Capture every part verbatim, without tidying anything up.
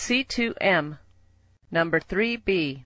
C two M, number three B.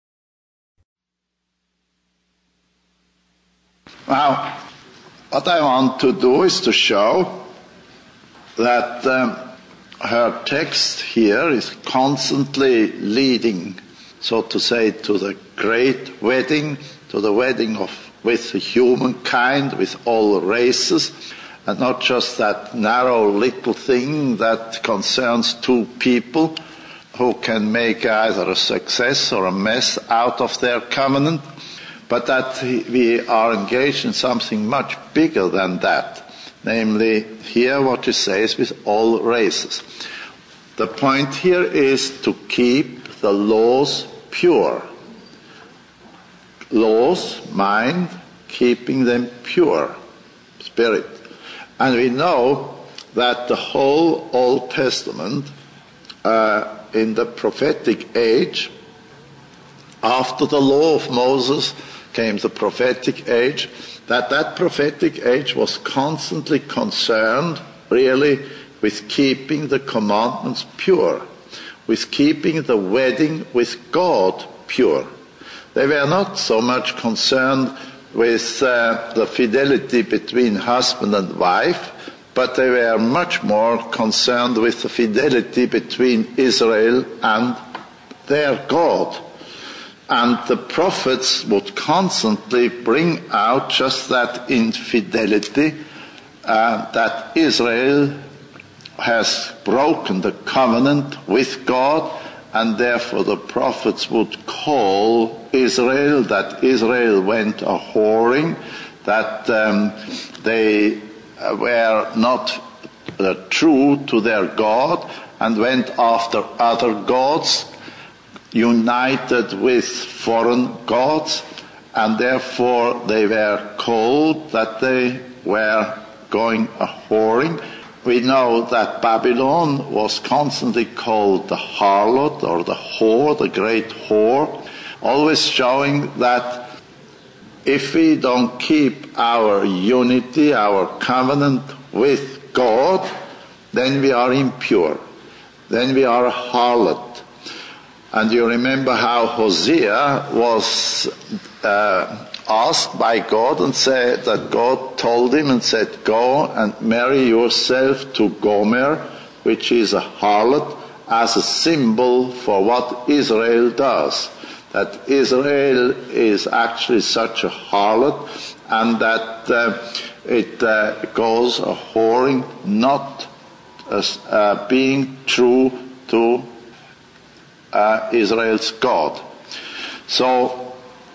Now, what I want to do is to show that um, her text here is constantly leading, so to say, to the great wedding, to the wedding of with humankind, with all races, and not just that narrow little thing that concerns two people who can make either a success or a mess out of their covenant, but that we are engaged in something much bigger than that. Namely, here what it says with all races. The point here is to keep the laws pure. Laws, mind, keeping them pure. Spirit. And we know that the whole Old Testament, uh, in the prophetic age, after the law of Moses came the prophetic age, that that prophetic age was constantly concerned, really, with keeping the commandments pure, with keeping the wedding with God pure. They were not so much concerned with uh, the fidelity between husband and wife, but they were much more concerned with the fidelity between Israel and their God. And the prophets would constantly bring out just that infidelity, uh, that Israel has broken the covenant with God, and therefore the prophets would call Israel, that Israel went a-whoring, that um, they were not uh, true to their God and went after other gods, united with foreign gods, and therefore they were called that they were going a-whoring. We know that Babylon was constantly called the harlot or the whore, the great whore, always showing that if we don't keep our unity, our covenant with God, then we are impure. Then we are a harlot. And you remember how Hosea was uh, asked by God and said that God told him and said, go and marry yourself to Gomer, which is a harlot, as a symbol for what Israel does. That Israel is actually such a harlot, and that uh, it uh, goes a whoring, not as, uh, being true to uh, Israel's God. So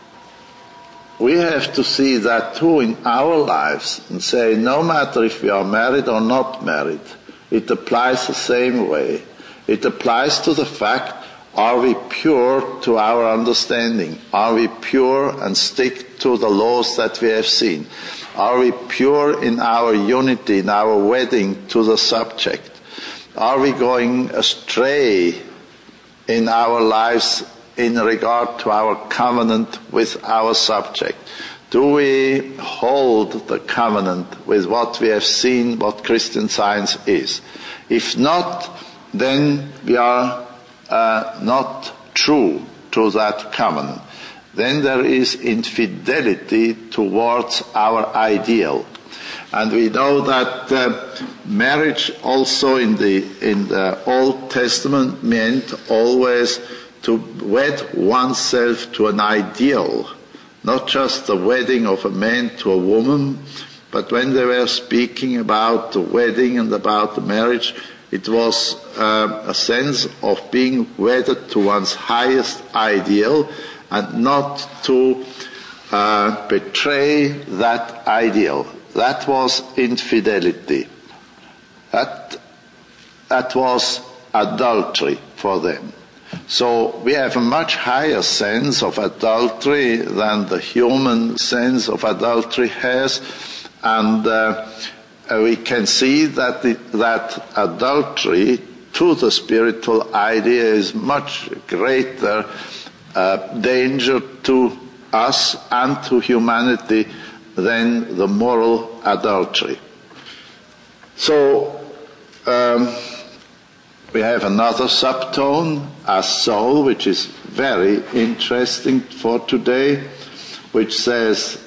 we have to see that too in our lives and say, no matter if we are married or not married, it applies the same way. It applies to the fact, are we pure to our understanding? Are we pure and stick to the laws that we have seen? Are we pure in our unity, in our wedding to the subject? Are we going astray in our lives in regard to our covenant with our subject? Do we hold the covenant with what we have seen, what Christian Science is? If not, then we are uh, not true to that covenant. Then there is infidelity towards our ideal. And we know that uh, marriage also in the in the Old Testament meant always to wed oneself to an ideal, not just the wedding of a man to a woman, but when they were speaking about the wedding and about the marriage, it was uh, a sense of being wedded to one's highest ideal and not to uh, betray that ideal. That was infidelity. That, that was adultery for them. So we have a much higher sense of adultery than the human sense of adultery has, and uh, we can see that the, that adultery to the spiritual idea is much greater uh, danger to us and to humanity than the moral adultery. So um, we have another subtone, as soul, which is very interesting for today, which says,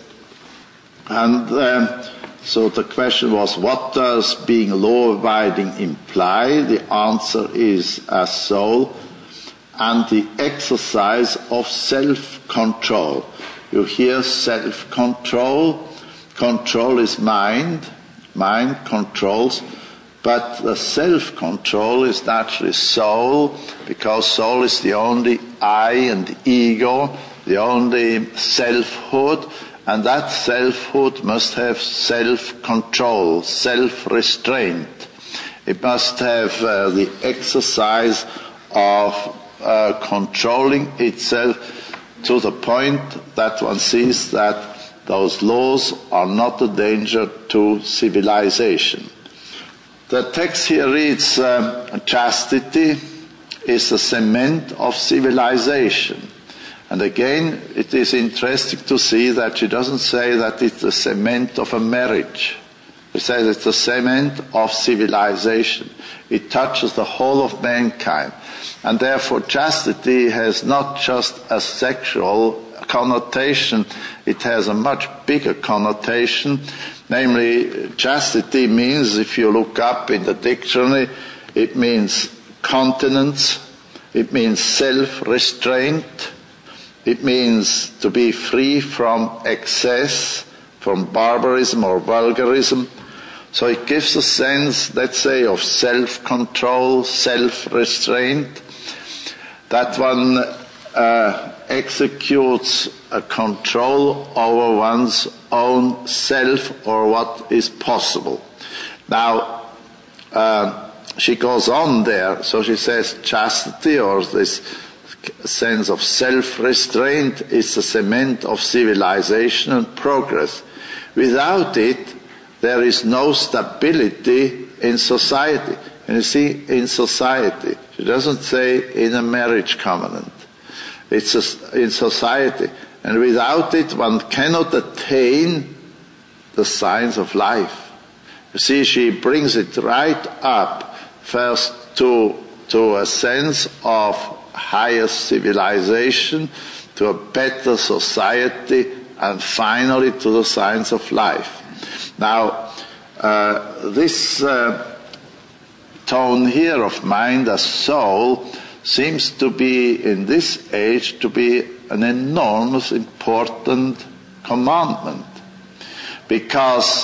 and um, so the question was, what does being law-abiding imply? The answer is as soul, and the exercise of self-control. You hear self-control. Control is mind. Mind controls. But the self-control is naturally soul, because soul is the only I and ego, the only selfhood, and that selfhood must have self-control, self-restraint. It must have uh, the exercise of uh, controlling itself to the point that one sees that those laws are not a danger to civilization. The text here reads, uh, chastity is the cement of civilization. And again, it is interesting to see that she doesn't say that it's the cement of a marriage. She says it's the cement of civilization. It touches the whole of mankind. And therefore chastity has not just a sexual connotation, it has a much bigger connotation. Namely, chastity means, if you look up in the dictionary, it means continence, it means self-restraint, it means to be free from excess, from barbarism or vulgarism. So it gives a sense, let's say, of self-control, self-restraint, that one uh, executes a control over one's own self or what is possible. Now, uh, she goes on there, so she says chastity, or this sense of self-restraint, is the cement of civilization and progress. Without it, there is no stability in society. And you see, in society, she doesn't say in a marriage covenant. It's a, in society. And without it, one cannot attain the signs of life. You see, she brings it right up, first to, to a sense of higher civilization, to a better society, and finally to the signs of life. Now, uh, this uh, tone here of mind as soul seems to be, in this age, to be an enormous, important commandment. Because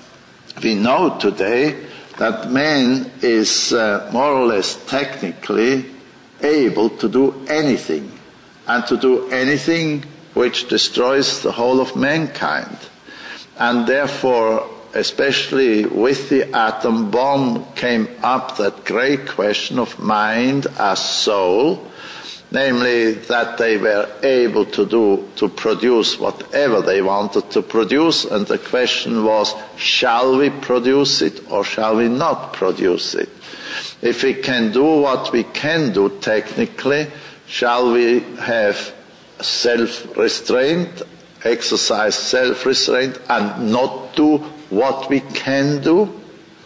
we know today that man is uh, more or less technically able to do anything, and to do anything which destroys the whole of mankind. And therefore, especially with the atom bomb, came up that great question of mind as soul, namely that they were able to do, to produce whatever they wanted to produce, and the question was, shall we produce it or shall we not produce it? If we can do what we can do technically, shall we have self-restraint, exercise self-restraint, and not do what we can do?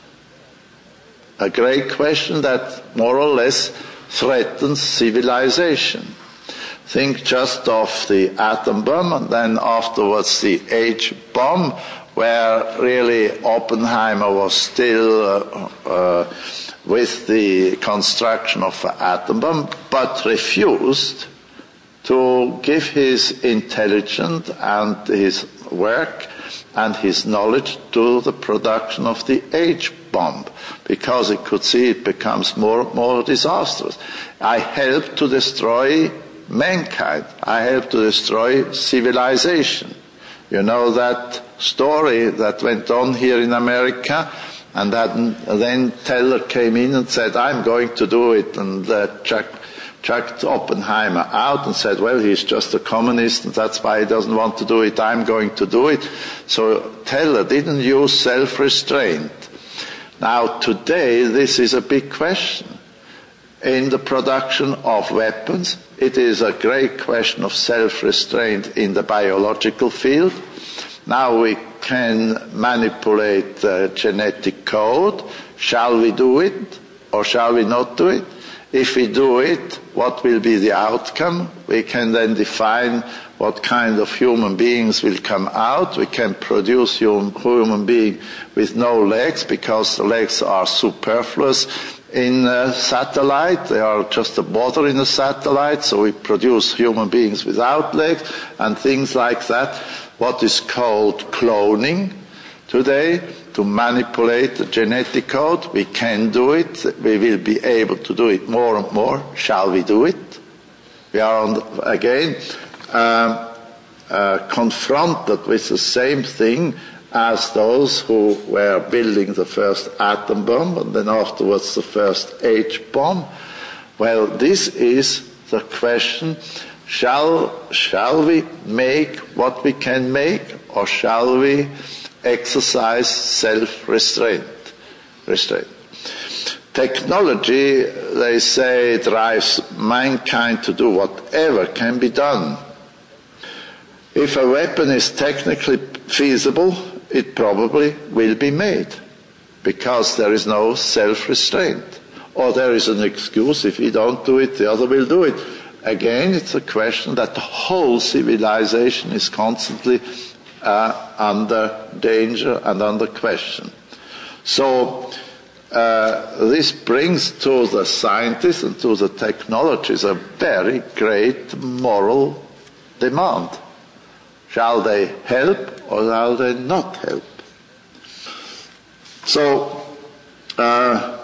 A great question that more or less threatens civilization. Think just of the atom bomb, and then afterwards the H bomb, where really Oppenheimer was still uh, uh, with the construction of the atom bomb, but refused to give his intelligence and his work and his knowledge to the production of the H bomb, because he could see it becomes more and more disastrous. I helped to destroy mankind. I helped to destroy civilization. You know that story that went on here in America, and that, then Teller came in and said, I'm going to do it, and uh, chucked, chucked Oppenheimer out and said, well, he's just a communist, and that's why he doesn't want to do it, I'm going to do it. So Teller didn't use self-restraint. Now today, this is a big question. In the production of weapons, it is a great question of self-restraint in the biological field. Now we can manipulate uh, genetic code. Shall we do it? or shall we not do it? If we do it, what will be the outcome? We can then define what kind of human beings will come out. We can produce human, human being with no legs, because the legs are superfluous in a satellite. They are just a bother in a satellite, so we produce human beings without legs and things like that. What is called cloning today, to manipulate the genetic code. We can do it. We will be able to do it more and more. Shall we do it? We are on the, again um, uh, confronted with the same thing as those who were building the first atom bomb and then afterwards the first H-bomb. Well, this is the question. Shall, shall we make what we can make, or shall we exercise self-restraint? Restraint. Technology, they say, drives mankind to do whatever can be done. If a weapon is technically feasible, it probably will be made, because there is no self-restraint. Or there is an excuse: if we don't do it, the other will do it. Again, it's a question that the whole civilization is constantly uh, under danger and under question. So uh, this brings to the scientists and to the technologists a very great moral demand. Shall they help or shall they not help? So uh,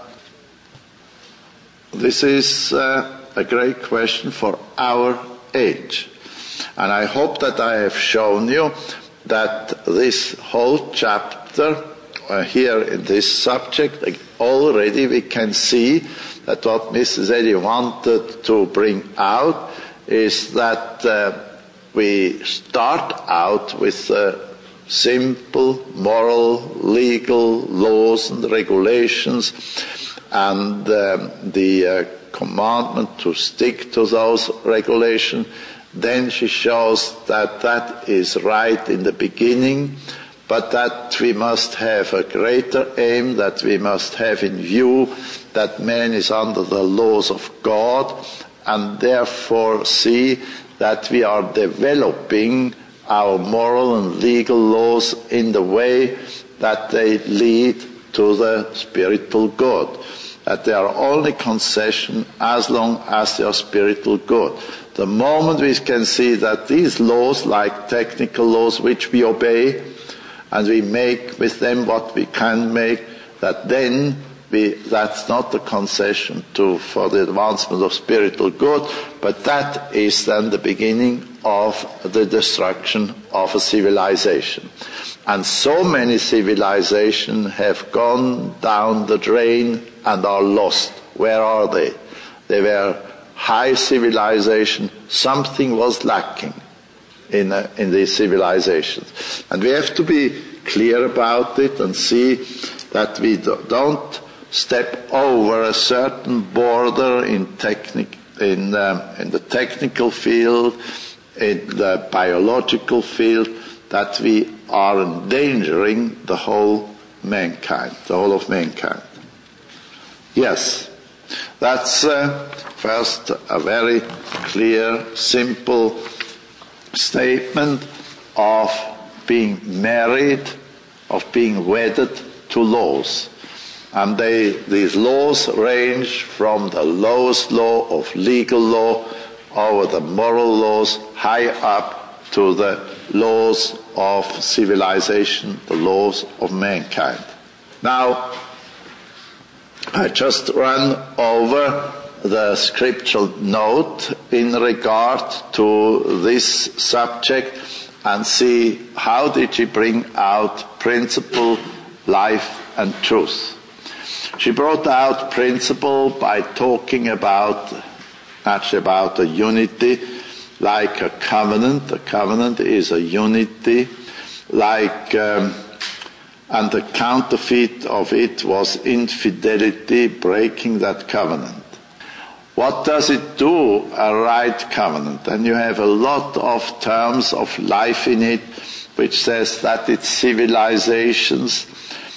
this is uh, a great question for our age. And I hope that I have shown you that this whole chapter uh, here in this subject, already we can see that what Missus Eddy wanted to bring out is that uh, we start out with uh, simple moral, legal laws and regulations, and um, the uh, commandment to stick to those regulations. Then she shows that that is right in the beginning, but that we must have a greater aim, that we must have in view that man is under the laws of God, and therefore see that we are developing our moral and legal laws in the way that they lead to the spiritual good, that they are only concession as long as they are spiritual good. The moment we can see that these laws, like technical laws which we obey, and we make with them what we can make, that then we, that's not a concession to, for the advancement of spiritual good, but that is then the beginning of the destruction of a civilization. And so many civilizations have gone down the drain and are lost. Where are they? They were high civilization. Something was lacking in uh, in these civilizations, and we have to be clear about it and see that we do, don't step over a certain border in technic in um, in the technical field, in the biological field, that we are endangering the whole mankind, the whole of mankind. Yes, that's uh, first a very clear, simple statement of being married, of being wedded to laws. And they, these laws range from the lowest law of legal law over the moral laws, high up to the laws of civilization, the laws of mankind. Now, I just run over the scriptural note in regard to this subject and see how did she bring out principle, life and truth. She brought out principle by talking about, actually about a unity, like a covenant. A covenant is a unity, like, um, and the counterfeit of it was infidelity, breaking that covenant. What does it do, a right covenant? And you have a lot of terms of life in it, which says that it's civilizations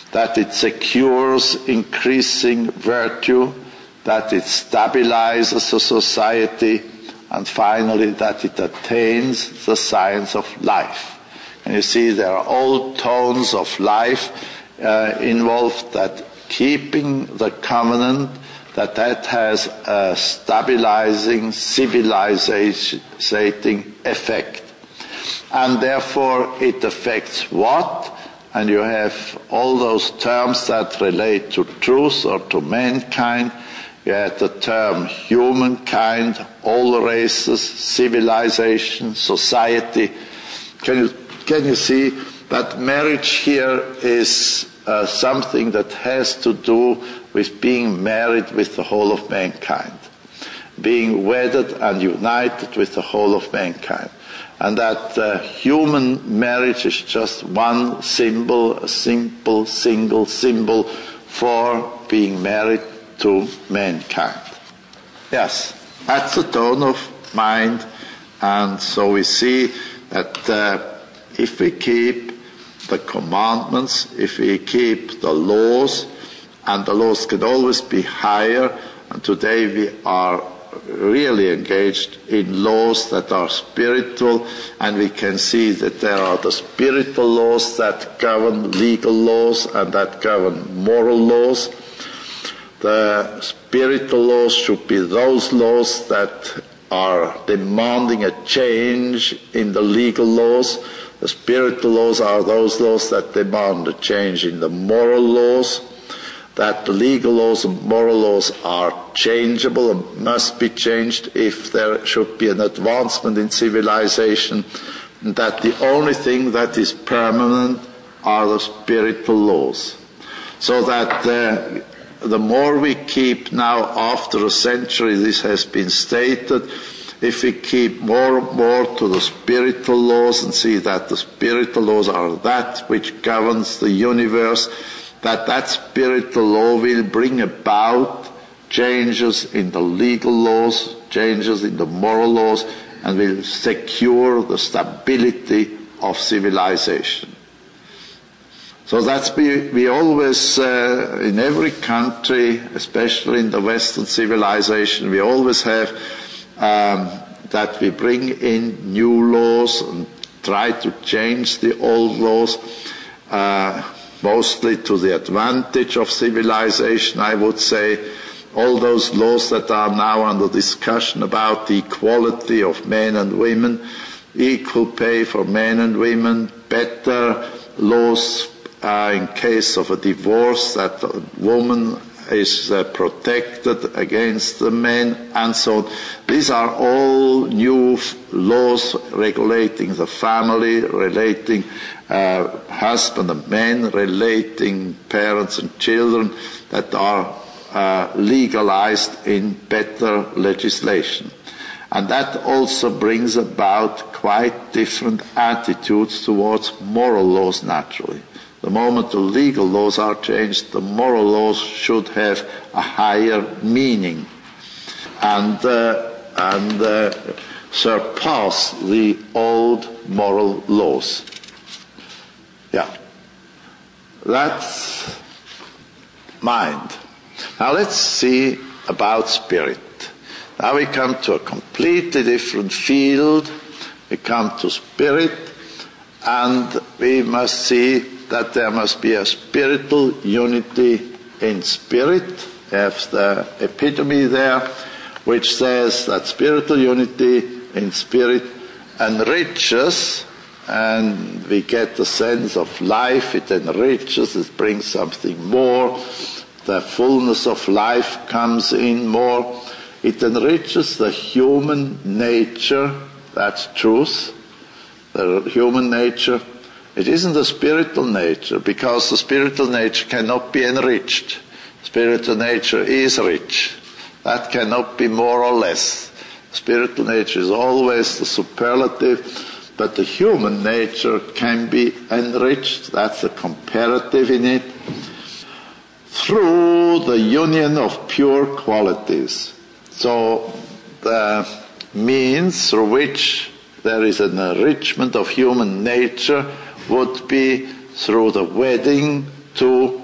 that it secures increasing virtue, that it stabilizes a society, and finally that it attains the science of life. And you see there are all tones of life uh, involved, that keeping the covenant, that that has a stabilizing, civilizing effect. And therefore it affects what? And you have all those terms that relate to truth or to mankind. You have the term humankind, all races, civilization, society. Can you, can you see that marriage here is uh, something that has to do with being married with the whole of mankind, being wedded and united with the whole of mankind. And that uh, human marriage is just one symbol, a simple, single symbol for being married to mankind. Yes, that's the tone of mind. And so we see that uh, if we keep the commandments, if we keep the laws, and the laws can always be higher, and today we are really engaged in laws that are spiritual, and we can see that there are the spiritual laws that govern legal laws and that govern moral laws. The spiritual laws should be those laws that are demanding a change in the legal laws. The spiritual laws are those laws that demand a change in the moral laws. That the legal laws and moral laws are changeable and must be changed if there should be an advancement in civilization, and that the only thing that is permanent are the spiritual laws. So that uh, the more we keep now, after a century this has been stated, if we keep more and more to the spiritual laws and see that the spiritual laws are that which governs the universe, that that spiritual law will bring about changes in the legal laws, changes in the moral laws, and will secure the stability of civilization. So that's we, we always, uh, in every country, especially in the Western civilization, we always have um, that we bring in new laws and try to change the old laws, uh, mostly to the advantage of civilization, I would say. All those laws that are now under discussion about the equality of men and women, equal pay for men and women, better laws uh, in case of a divorce, that a woman is uh, protected against the men, and so on. These are all new f- laws regulating the family, relating uh, husband and men, relating parents and children, that are uh, legalized in better legislation. And that also brings about quite different attitudes towards moral laws, naturally. The moment the legal laws are changed, the moral laws should have a higher meaning and, uh, and uh, surpass the old moral laws. Yeah. That's mind. Now let's see about spirit. Now we come to a completely different field. We come to spirit, and we must see that there must be a spiritual unity in spirit. We have the epitome there, which says that spiritual unity in spirit enriches, and we get the sense of life. It enriches, it brings something more. The fullness of life comes in more. It enriches the human nature, that's truth, the human nature. It isn't the spiritual nature, because the spiritual nature cannot be enriched. Spiritual nature is rich. That cannot be more or less. Spiritual nature is always the superlative, but the human nature can be enriched. That's the comparative in it. Through the union of pure qualities. So the means through which there is an enrichment of human nature would be through the wedding to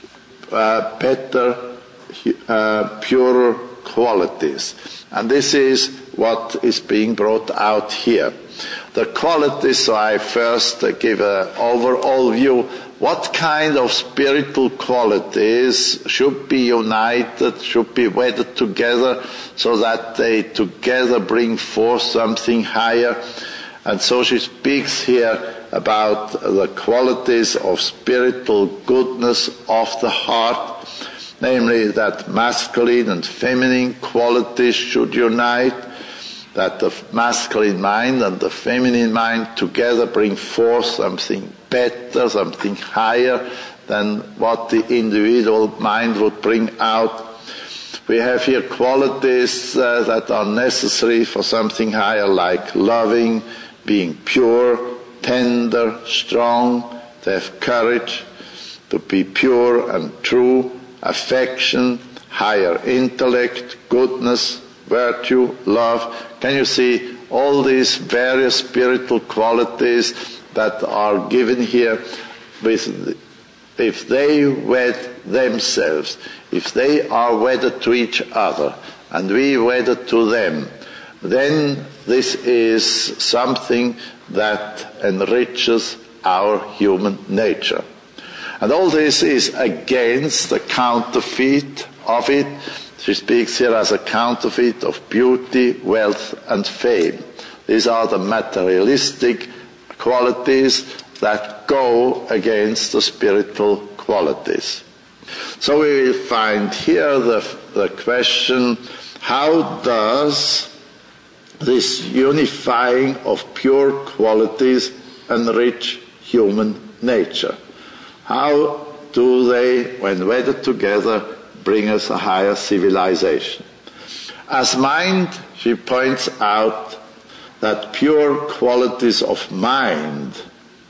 uh, better, uh, purer qualities. And this is what is being brought out here. The qualities, so I first uh, give an overall view. What kind of spiritual qualities should be united, should be wedded together, so that they together bring forth something higher? And so she speaks here about the qualities of spiritual goodness of the heart, namely that masculine and feminine qualities should unite, that the masculine mind and the feminine mind together bring forth something better, something higher than what the individual mind would bring out. We have here qualities uh, that are necessary for something higher, like loving, being pure, tender, strong, to have courage, to be pure and true, affection, higher intellect, goodness, virtue, love. Can you see all these various spiritual qualities that are given here? With, if they wed themselves, if they are wedded to each other, and we wedded to them, then this is something that enriches our human nature. And all this is against the counterfeit of it. She speaks here as a counterfeit of beauty, wealth, and fame. These are the materialistic qualities that go against the spiritual qualities. So we will find here the, the question, how does this unifying of pure qualities enrich human nature? How do they, when wedded together, bring us a higher civilization? As mind, she points out that pure qualities of mind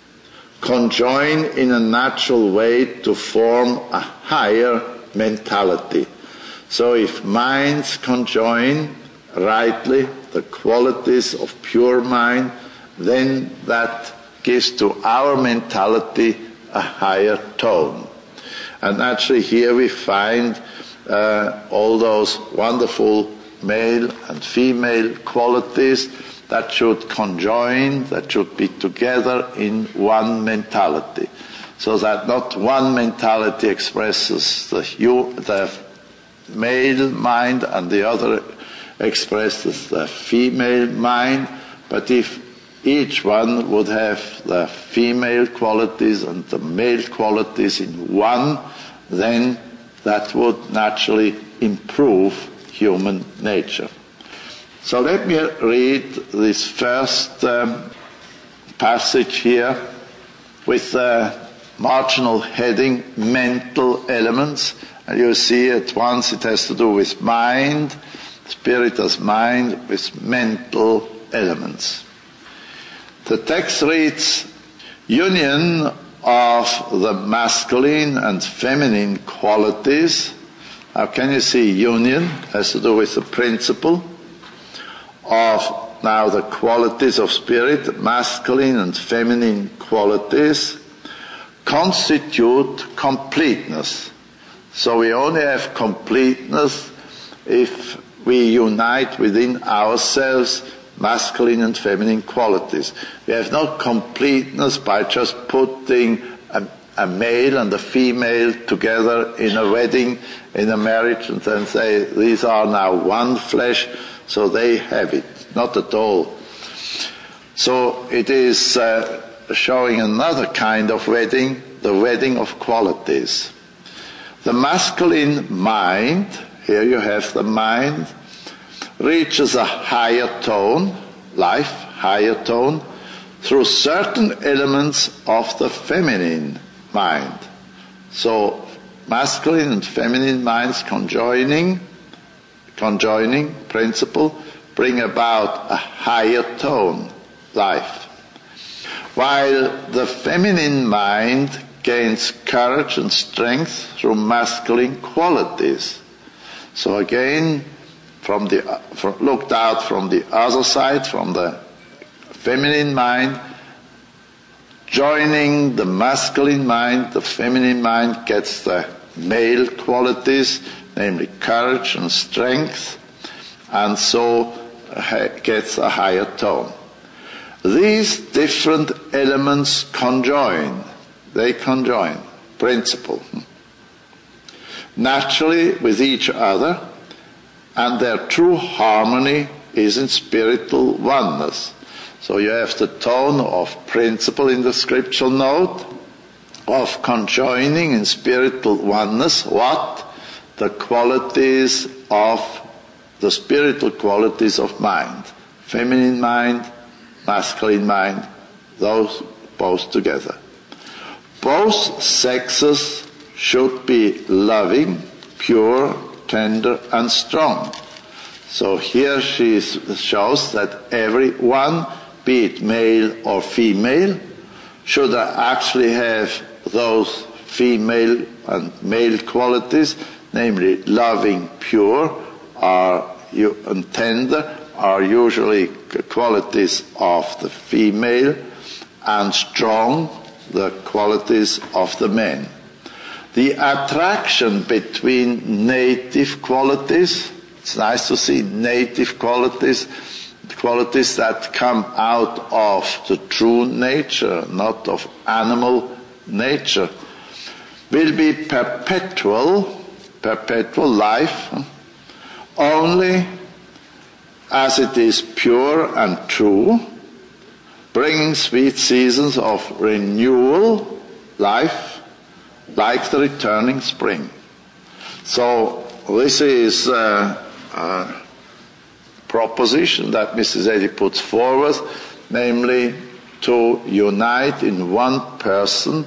conjoin in a natural way to form a higher mentality. So if minds conjoin rightly, the qualities of pure mind, then that gives to our mentality a higher tone. And actually here we find uh, all those wonderful male and female qualities that should conjoin, that should be together in one mentality. So that not one mentality expresses the, the male mind and the other expresses the female mind, but if each one would have the female qualities and the male qualities in one, then that would naturally improve human nature. So let me read this first um, passage here with the marginal heading, mental elements. And you see at once it has to do with mind, spirit as mind, with mental elements. The text reads, union of the masculine and feminine qualities. How can you see union? Has to do with the principle of now the qualities of spirit, masculine and feminine qualities, constitute completeness. So we only have completeness if we unite within ourselves masculine and feminine qualities. We have no completeness by just putting a, a male and a female together in a wedding, in a marriage, and then say, these are now one flesh, so they have it. Not at all. So it is uh, showing another kind of wedding, the wedding of qualities. The masculine mind, here you have the mind, reaches a higher tone, life, higher tone, through certain elements of the feminine mind. So masculine and feminine minds conjoining, conjoining principle, bring about a higher tone, life. While the feminine mind gains courage and strength through masculine qualities. So again, from the from, looked out from the other side, from the feminine mind, joining the masculine mind, the feminine mind gets the male qualities, namely courage and strength, and so gets a higher tone. These different elements conjoin. They conjoin, principle, naturally with each other, and their true harmony is in spiritual oneness. So you have the tone of principle in the scriptural note, of conjoining in spiritual oneness. What? The qualities of, the spiritual qualities of mind. Feminine mind, masculine mind, those both together. Both sexes should be loving, pure, tender, and strong. So here she shows that everyone, be it male or female, should actually have those female and male qualities, namely loving, pure, are, and tender, are usually qualities of the female, and strong, the qualities of the men. The attraction between native qualities, it's nice to see native qualities, qualities that come out of the true nature, not of animal nature, will be perpetual, perpetual life, only as it is pure and true, bringing sweet seasons of renewal, life, like the returning spring. So this is a, a proposition that Missus Eddy puts forward, namely to unite in one person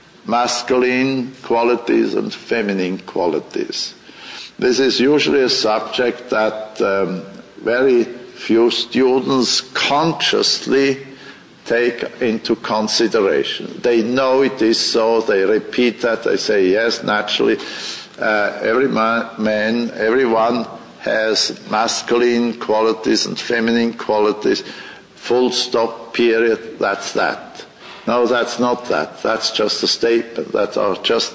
masculine qualities and feminine qualities. This is usually a subject that um, very few students consciously take into consideration. They know it is so, they repeat that, they say, yes, naturally, uh, every man, man, everyone has masculine qualities and feminine qualities, full stop, period, that's that. No, that's not that. That's just a statement. That are just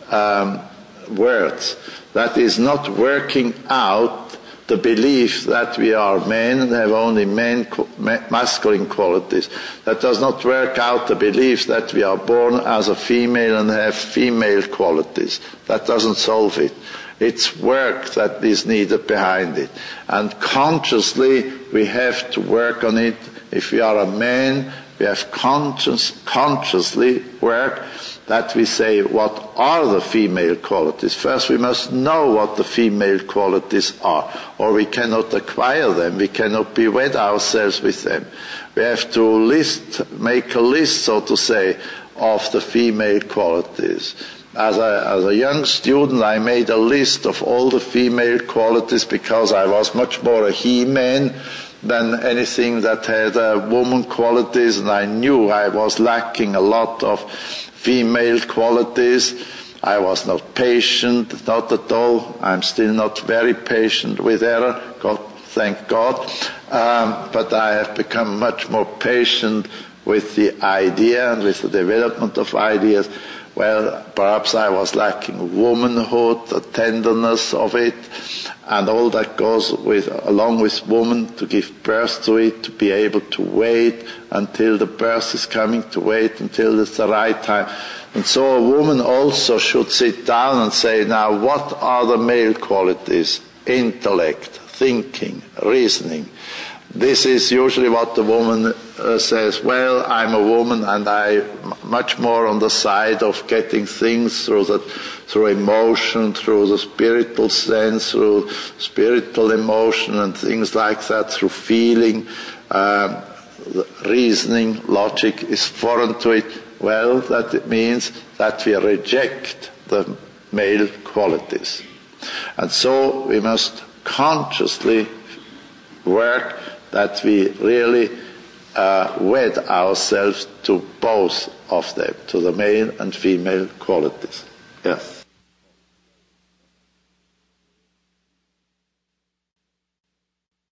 um, words. That is not working out the belief that we are men and have only men, masculine qualities. That does not work out the belief that we are born as a female and have female qualities. That doesn't solve it. It's work that is needed behind it. And consciously we have to work on it. If we are a man, we have conscious, consciously work that we say, what are the female qualities? First we must know what the female qualities are, or we cannot acquire them, we cannot be wed ourselves with them. We have to list, make a list, so to say, of the female qualities. As a, as a young student, I made a list of all the female qualities because I was much more a he-man than anything that had uh, woman qualities, and I knew I was lacking a lot of female qualities. I was not patient, not at all. I'm still not very patient with error, God, thank God. Um, but I have become much more patient with the idea and with the development of ideas. Well, perhaps I was lacking womanhood, the tenderness of it, and all that goes with, along with woman, to give birth to it, to be able to wait until the birth is coming, to wait until it's the right time. And so a woman also should sit down and say, now what are the male qualities? Intellect, thinking, reasoning. This is usually what the woman uh, says, well, I'm a woman and I'm much more on the side of getting things through the, through emotion, through the spiritual sense, through spiritual emotion and things like that, through feeling. Um, reasoning, logic is foreign to it. Well, that means that we reject the male qualities. And so we must consciously work that we really uh, wed ourselves to both of them, to the male and female qualities. Yes.